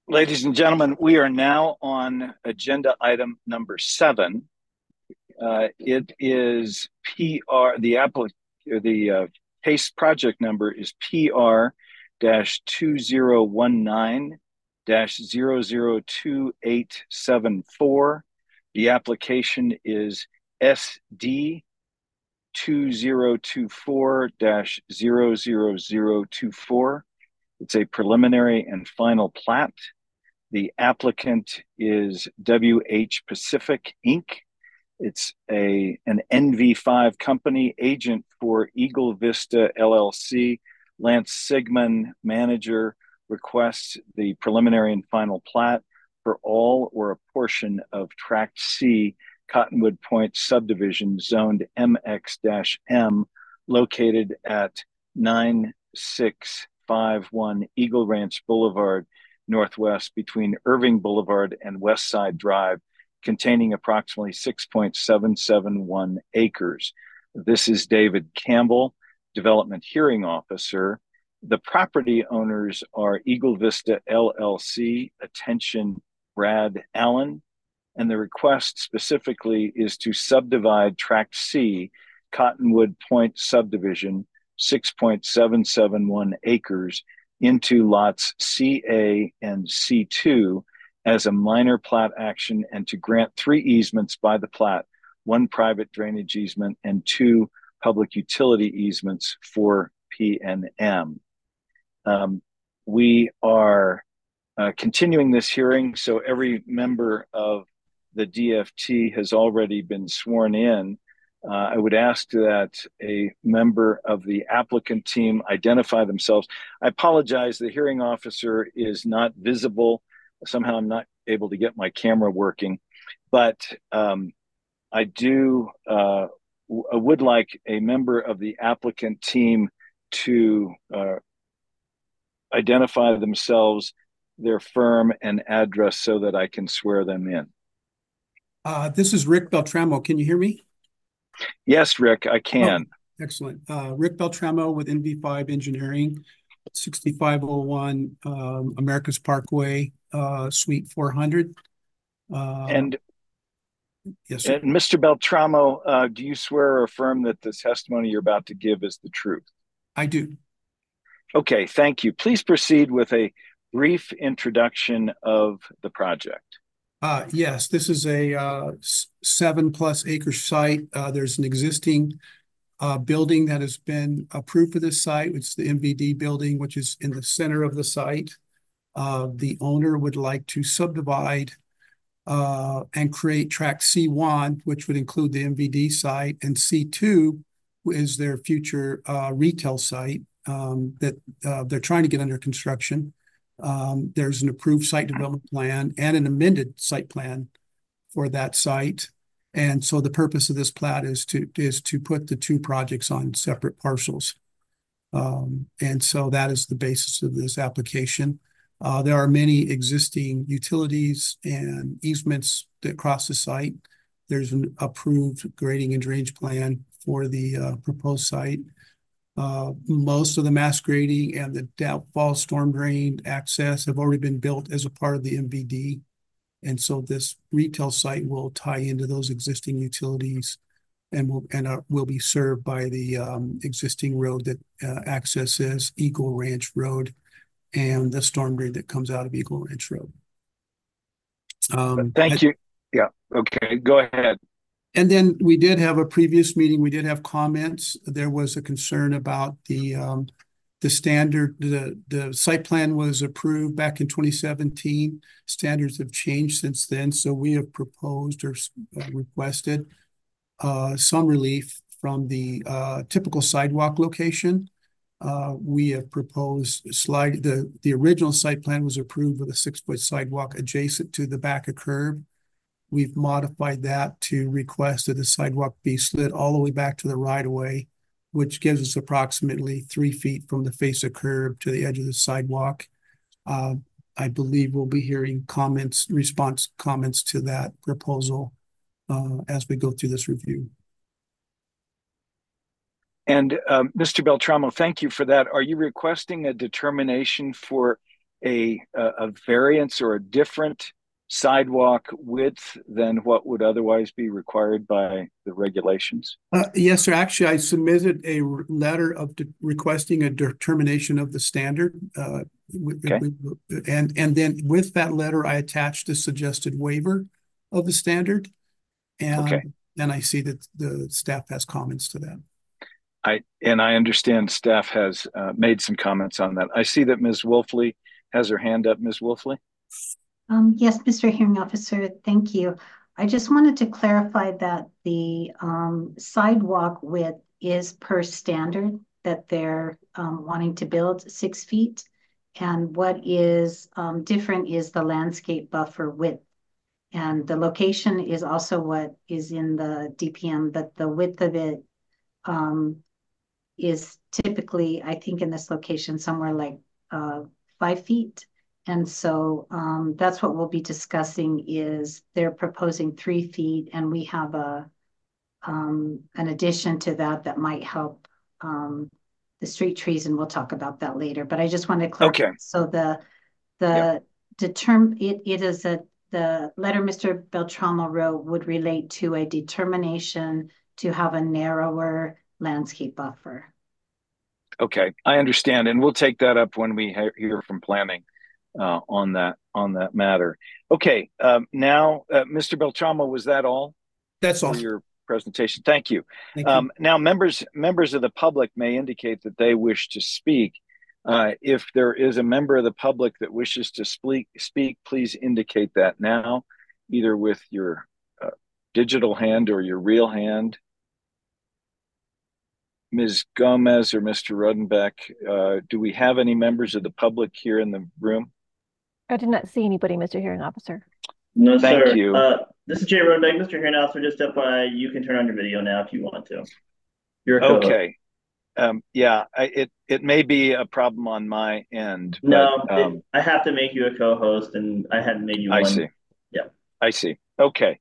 Ladies and gentlemen, we are now on agenda item number 7. It is PR. The case project number is PR 2019 002874. The application is SD 2024 00024. It's a preliminary and final plat. The applicant is WH Pacific Inc. It's an NV5 company, agent for Eagle Vista LLC. Lance Sigmund, manager, requests the preliminary and final plat for all or a portion of Tract C, Cottonwood Point subdivision, zoned MX-M, located at 9651 Eagle Ranch Boulevard, Northwest, between Irving Boulevard and West Side Drive, containing approximately 6.771 acres. This is David Campbell, Development Hearing Officer. The property owners are Eagle Vista LLC, attention Brad Allen, and the request specifically is to subdivide Tract C, Cottonwood Point subdivision, 6.771 acres, into lots CA and C2 as a minor plat action, and to grant 3 easements by the plat, 1 private drainage easement and 2 public utility easements for P&M. We are continuing this hearing, so every member of the DFT has already been sworn in. I would ask that a member of the applicant team identify themselves. I apologize, the hearing officer is not visible. Somehow I'm not able to get my camera working, but I would like a member of the applicant team to identify themselves, their firm and address, so that I can swear them in. This is Rick Beltramo. Can you hear me? Yes, Rick, I can. Oh, excellent. Rick Beltramo with NV5 Engineering, 6501 America's Parkway, Suite 400. And yes, sir. And Mr. Beltramo, do you swear or affirm that the testimony you're about to give is the truth? I do. Okay, thank you. Please proceed with a brief introduction of the project. Yes, this is a 7+ acre site. There's an existing building that has been approved for this site. It's the MVD building, which is in the center of the site. The owner would like to subdivide and create Tract C1, which would include the MVD site, and C2 is their future retail site that they're trying to get under construction. There's an approved site development plan and an amended site plan for that site. And so the purpose of this plat is to put the 2 projects on separate parcels. And so that is the basis of this application. There are many existing utilities and easements that cross the site. There's an approved grading and drainage plan for the proposed site. Most of the mass grading and the downfall storm drain access have already been built as a part of the MVD. And so this retail site will tie into those existing utilities and will be served by the existing road that accesses Eagle Ranch Road and the storm drain that comes out of Eagle Ranch Road. Thank you. Yeah, okay, go ahead. And then we did have a previous meeting. We did have comments. There was a concern about the standard. The site plan was approved back in 2017. Standards have changed since then. So we have proposed or requested some relief from the typical sidewalk location. We have proposed the original site plan was approved with a 6-foot sidewalk adjacent to the back of curb. We've modified that to request that the sidewalk be slid all the way back to the right-of-way, which gives us approximately 3 feet from the face of curb to the edge of the sidewalk. I believe we'll be hearing response comments to that proposal as we go through this review. And Mr. Beltramo, thank you for that. Are you requesting a determination for a variance or a different sidewalk width than what would otherwise be required by the regulations? Yes, sir. Actually, I submitted a letter of requesting a determination of the standard. Okay. And then with that letter, I attached a suggested waiver of the standard. Okay. And I see that the staff has comments to that. I understand staff has made some comments on that. I see that Ms. Wolfley has her hand up. Ms. Wolfley? Yes, Mr. Hearing Officer, thank you. I just wanted to clarify that the sidewalk width is per standard that they're wanting to build 6 feet. And what is different is the landscape buffer width. And the location is also what is in the DPM, but the width of it is typically, I think in this location, somewhere like 5 feet. And so that's what we'll be discussing is they're proposing 3 feet and we have an addition to that might help the street trees, and we'll talk about that later. But I just wanted to clarify. Okay. So the letter Mr. Beltramo wrote would relate to a determination to have a narrower landscape buffer. Okay, I understand, and we'll take that up when we hear from planning on that matter. Okay, now, Mr. Beltramo, was that all? That's all for your presentation. Thank you. Thank you. Now, members of the public may indicate that they wish to speak. If there is a member of the public that wishes to speak, please indicate that now, either with your digital hand or your real hand. Ms. Gomez or Mr. Rodenbeck, do we have any members of the public here in the room? I did not see anybody, Mr. Hearing Officer. No, Thank sir. you. This is Jay Rodenbeck. Mr. Hearing Officer, just FYI, you can turn on your video now if you want to. You're a co-host. Okay. Yeah, it may be a problem on my end. No, I have to make you a co-host, and I hadn't made you one. I see. Yeah. I see. Okay.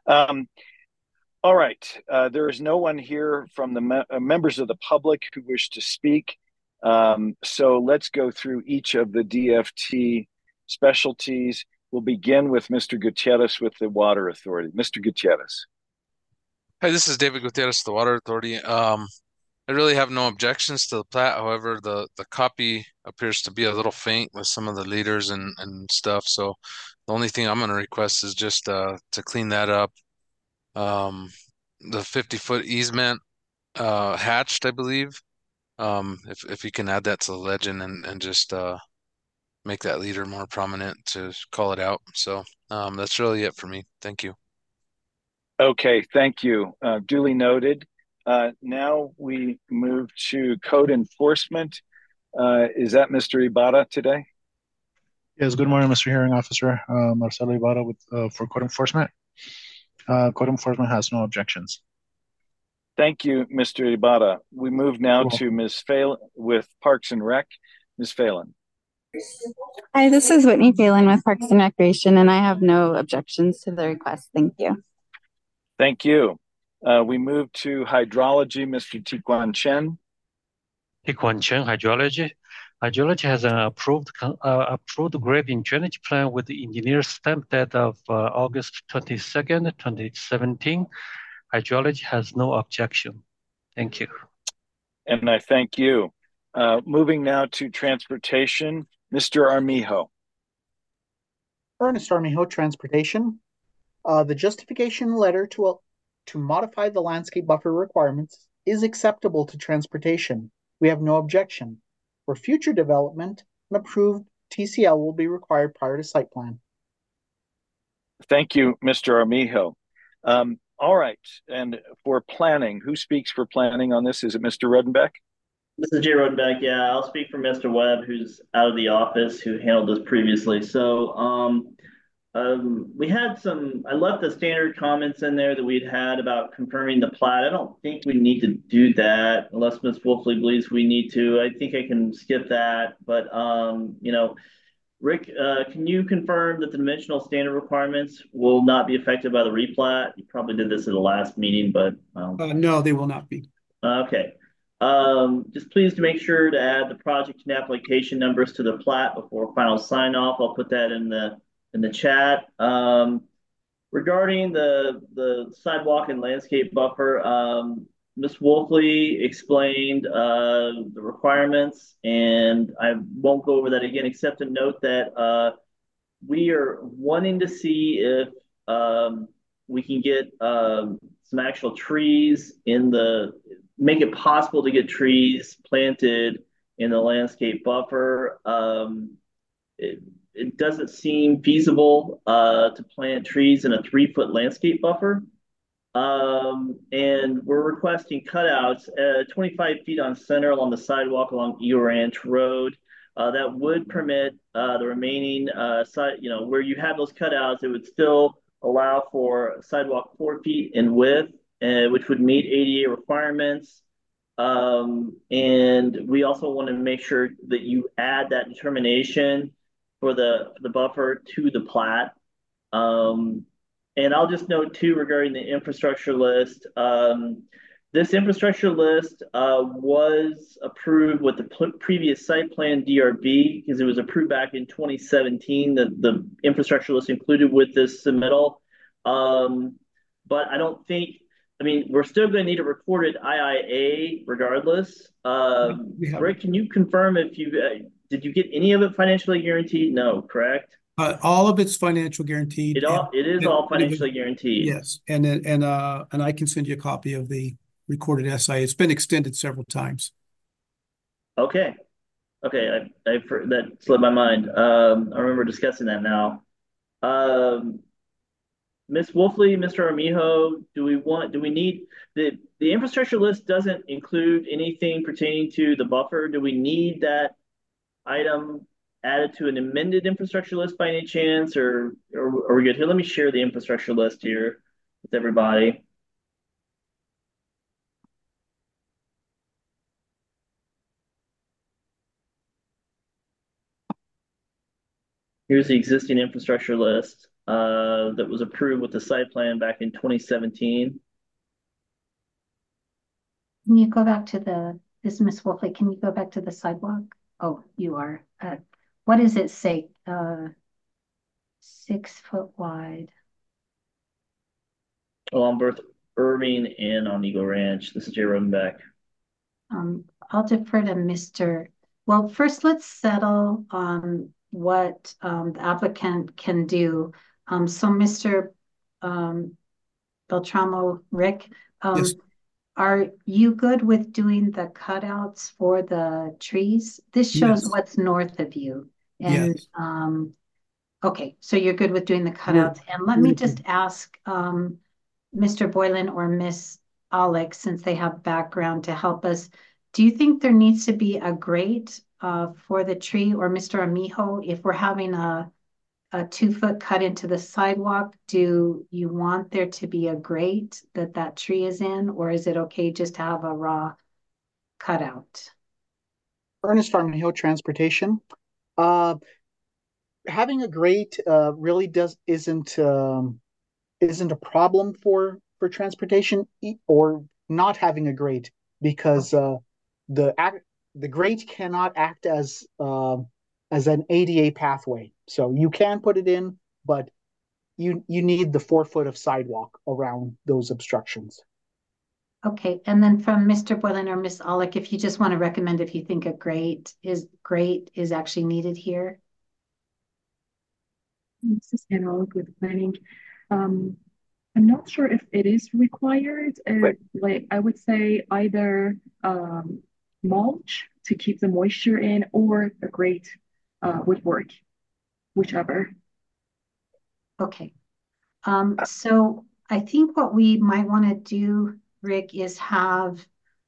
All right. There is no one here from the members of the public who wish to speak. So let's go through each of the DFT specialties. We'll begin with Mr. Gutierrez with the Water Authority. Mr. Gutierrez. Hi, this is David Gutierrez, the Water Authority. I really have no objections to the plat. However, the copy appears to be a little faint with some of the leaders and stuff. So the only thing I'm going to request is just to clean that up. The 50-foot easement hatched, I believe. If you can add that to the legend and just make that leader more prominent to call it out. So that's really it for me. Thank you. Okay, thank you. Duly noted. Now we move to code enforcement. Is that Mr. Ibarra today? Yes, good morning, Mr. Hearing Officer. Marcelo Ibarra for code enforcement. Code enforcement has no objections. Thank you, Mr. Ibarra. We move now to Ms. Phelan with Parks and Rec. Ms. Phelan. Hi, this is Whitney Phelan with Parks and Recreation, and I have no objections to the request. Thank you. Thank you. We move to hydrology, Mr. Tikuan Chen. Tikuan Chen, hydrology. Hydrology has an approved grading drainage plan with the engineer's stamp date of August 22nd, 2017. Hydrology has no objection. Thank you. And I thank you. Moving now to transportation, Mr. Armijo. Ernest Armijo, Transportation. The justification letter to modify the landscape buffer requirements is acceptable to transportation. We have no objection. For future development, an approved TCL will be required prior to site plan. Thank you, Mr. Armijo. All right, and for planning, who speaks for planning on this? Is it Mr. Rodenbeck? This is Jay Rodenbeck. Yeah, I'll speak for Mr. Webb, who's out of the office, who handled this previously. So we had I left the standard comments in there that we'd had about confirming the plat. I don't think we need to do that unless Ms. Wolfley believes we need to. I think I can skip that. But, Rick, can you confirm that the dimensional standard requirements will not be affected by the replat? You probably did this at the last meeting, but... No, they will not be. Okay. Just please to make sure to add the project and application numbers to the plat before final sign off. I'll put that in the chat. Regarding the sidewalk and landscape buffer, Ms. Wolfley explained the requirements, and I won't go over that again, except to note that we are wanting to see if we can get some actual trees make it possible to get trees planted in the landscape buffer. It doesn't seem feasible to plant trees in a 3-foot landscape buffer. And we're requesting cutouts 25 feet on center along the sidewalk along Eagle Ranch Road. That would permit the remaining side, where you have those cutouts, it would still allow for sidewalk 4 feet in width, which would meet ADA requirements. And we also want to make sure that you add that determination for the buffer to the plat. And I'll just note too, regarding the infrastructure list, this infrastructure list was approved with the previous site plan DRB because it was approved back in 2017. The infrastructure list included with this submittal. But I don't think, we're still going to need a recorded IIA regardless. Rick, can you confirm if did you get any of it financially guaranteed? No, correct? All of it's financial guaranteed. It is all financially guaranteed. Yes, and I can send you a copy of the recorded SIA. It's been extended several times. Okay, that slipped my mind. I remember discussing that now. Ms. Wolfley, Mr. Armijo, do we need the infrastructure list doesn't include anything pertaining to the buffer? Do we need that item added to an amended infrastructure list by any chance, or are we good? Here, let me share the infrastructure list here with everybody. Here's the existing infrastructure list that was approved with the site plan back in 2017. Can you go back to this is Ms. Wolfley, can you go back to the sidewalk? Oh, you are. What does it say? 6 foot wide. Along both Irving and on Eagle Ranch. This is Jay Rodenbeck. I'll defer to Mr. Well, first let's settle on what the applicant can do. So Mr. Beltramo, Rick, Yes. Are you good with doing the cutouts for the trees? This shows Yes. what's north of you. And Yes. Okay, so you're good with doing the cutouts. And let me just ask Mr. Boylan or Miss Alex, since they have background to help us, do you think there needs to be a grate for the tree? Or Mr. Armijo, if we're having a 2-foot cut into the sidewalk, do you want there to be a grate that tree is in, or is it okay just to have a raw cutout? Ernest Armijo Transportation. Having a grate really isn't a problem for transportation, or not having a grate, because the grate cannot act as an ADA pathway. So you can put it in, but you need the 4 foot of sidewalk around those obstructions. Okay, and then from Mr. Boylan or Miss Alec, if you just want to recommend if you think a grate is actually needed here. This is Anna with planning. I'm not sure if it is required. Like I would say either mulch to keep the moisture in, or a grate would work, whichever. Okay. So I think what we might want to do, Rick, is have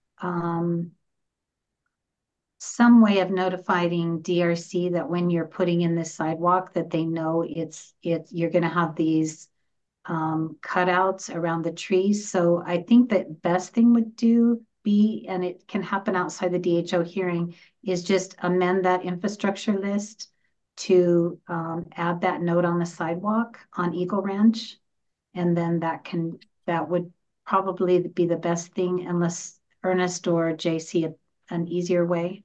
some way of notifying DRC that when you're putting in this sidewalk, that they know you're going to have these cutouts around the trees. So I think that best thing would be, and it can happen outside the DHO hearing, is just amend that infrastructure list to add that note on the sidewalk on Eagle Ranch. And then that would probably be the best thing, unless Ernest or JC an easier way?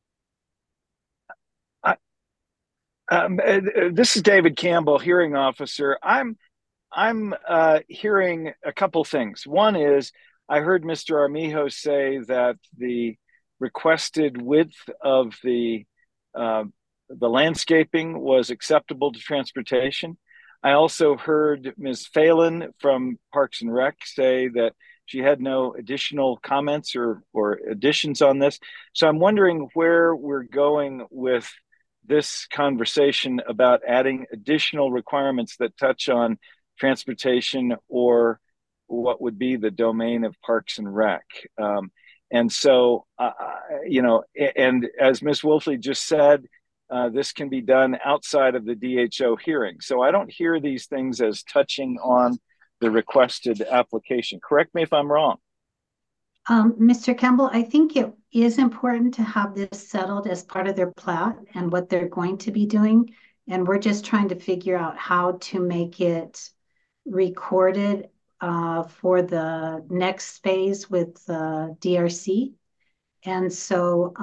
This is David Campbell, hearing officer. I'm hearing a couple things. One is I heard Mr. Armijo say that the requested width of the landscaping was acceptable to transportation. I also heard Ms. Phelan from Parks and Rec say that she had no additional comments or additions on this. So I'm wondering where we're going with this conversation about adding additional requirements that touch on transportation or what would be the domain of Parks and Rec. And so, and as Ms. Wolfley just said, this can be done outside of the DHO hearing. So I don't hear these things as touching on the requested application. Correct me if I'm wrong. Mr. Campbell, I think it is important to have this settled as part of their plat and what they're going to be doing. And we're just trying to figure out how to make it recorded for the next phase with DRC. And so,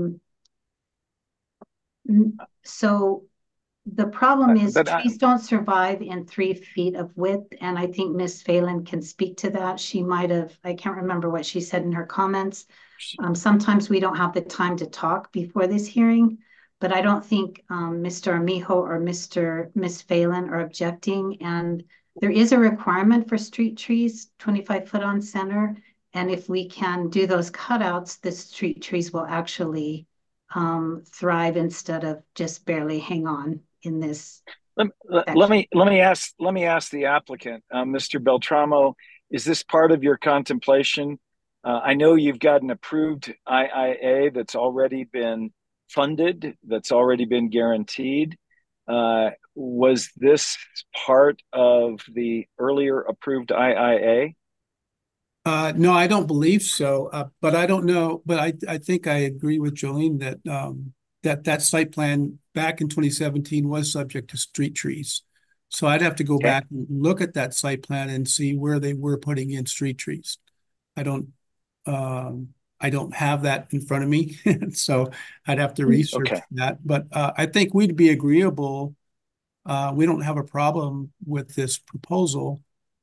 the problem is trees don't survive in 3 feet of width, and I think Ms. Phelan can speak to that. She might have, I can't remember what she said in her comments. Sometimes we don't have the time to talk before this hearing, but I don't think Mr. Armijo or Ms. Phelan are objecting. And there is a requirement for street trees, 25 foot on center. And if we can do those cutouts, the street trees will actually thrive instead of just barely hang on in this. Let me ask the applicant, Mr. Beltramo, is this part of your contemplation? I know you've got an approved IIA that's already been funded, that's already been guaranteed. Was this part of the earlier approved IIA? No, I don't believe so. But I don't know. But I think I agree with Jolene that that site plan back in 2017 was subject to street trees. So I'd have to go back and look at that site plan and see where they were putting in street trees. I don't have that in front of me, so I'd have to research that. But I think we'd be agreeable. We don't have a problem with this proposal.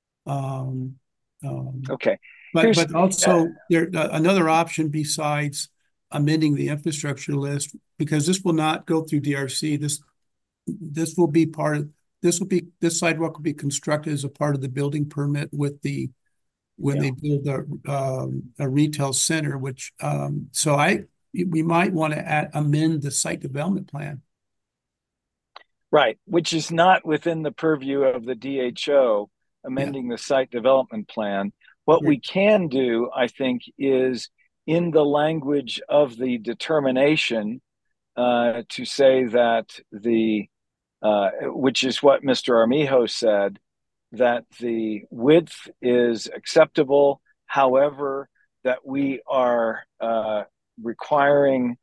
But also there another option besides amending the infrastructure list, because this will not go through DRC. This will be part of this sidewalk will be constructed as a part of the building permit with the when they build a retail center, which we might want to amend the site development plan. Right, which is not within the purview of the DHO, amending the site development plan. What we can do, I think, is in the language of the determination to say that which is what Mr. Armijo said, that the width is acceptable. However, that we are requiring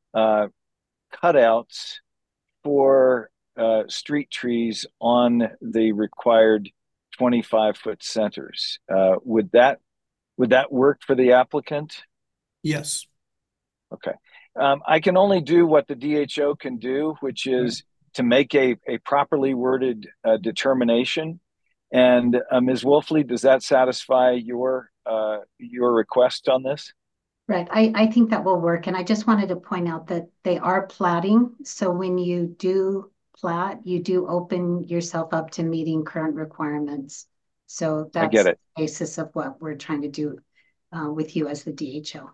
cutouts for street trees on the required 25-foot centers. Would that work for the applicant? Yes. Okay. I can only do what the DHO can do, which is to make a properly worded determination. And Ms. Wolfley, does that satisfy your request on this? Right. I think that will work. And I just wanted to point out that they are platting. So when you do plat, you do open yourself up to meeting current requirements. So that's the basis of what we're trying to do with you as the DHO.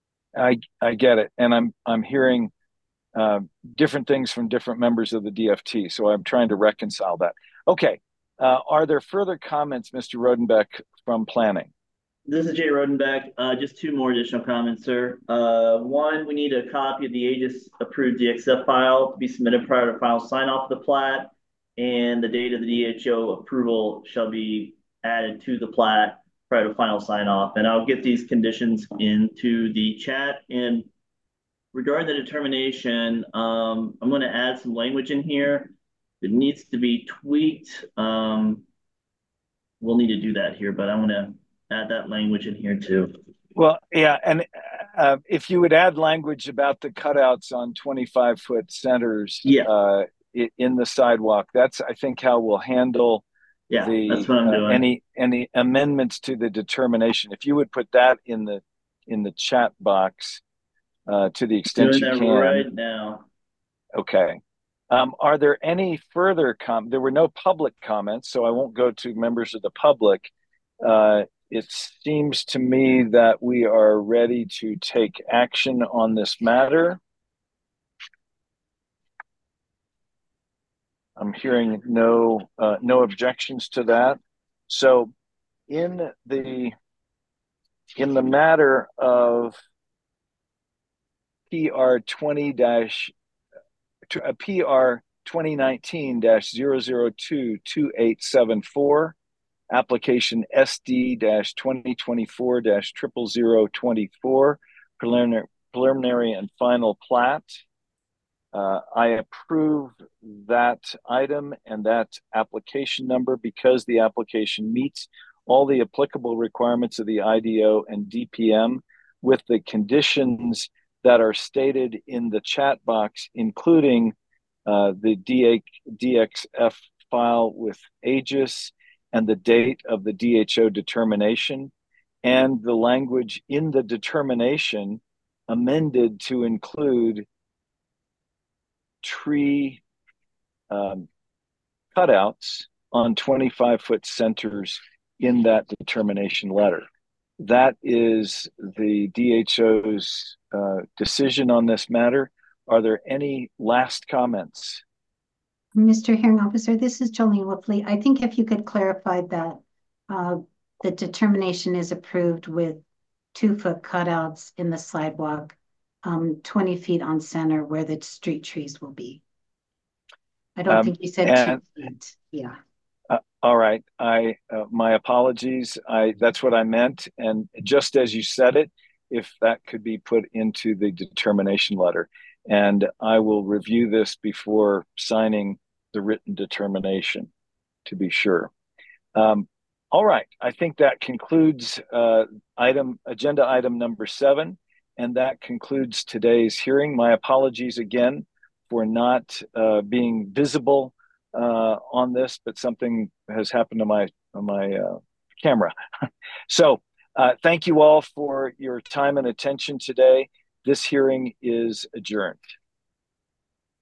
I get it. And I'm hearing different things from different members of the DFT. So I'm trying to reconcile that. Okay. Are there further comments, Mr. Rodenbeck, from planning? This is Jay Rodenbeck. Just 2 more additional comments, sir. One, we need a copy of the AGIS approved DXF file to be submitted prior to final sign off of the plat, and the date of the DHO approval shall be added to the plat prior to final sign off. And I'll get these conditions into the chat. And regarding the determination, I'm going to add some language in here. It needs to be tweaked. We'll need to do that here, but I want to add that language in here too. Well, yeah, and if you would add language about the cutouts on 25-foot centers Yeah. in the sidewalk, that's, I think, how we'll handle Yeah, that's the what I'm doing. any amendments to the determination. If you would put that in the chat box to the extent Doing you that can. right now. Okay. Are there any further there were no public comments, so I won't go to members of the public. It seems to me that we are ready to take action on this matter. I'm hearing no objections to that. So in the matter of PR 2019-002-2874, application SD-2024-00024, preliminary and final plat. I approve that item and that application number because the application meets all the applicable requirements of the IDO and DPM with the conditions that are stated in the chat box, including the DXF file with AGIS and the date of the DHO determination, and the language in the determination amended to include tree cutouts on 25-foot centers in that determination letter. That is the DHO's decision on this matter. Are there any last comments? Mr. Hearing Officer, this is Jolene Wolfley. I think if you could clarify that the determination is approved with 2-foot cutouts in the sidewalk, 20 feet on center where the street trees will be. I don't think you said 2 feet. Yeah. All right. My apologies. That's what I meant. And just as you said it, if that could be put into the determination letter. And I will review this before signing the written determination to be sure. All right. I think that concludes agenda item number 7. And that concludes today's hearing. My apologies again for not being visible on this, but something has happened to my camera. So thank you all for your time and attention today. This hearing is adjourned.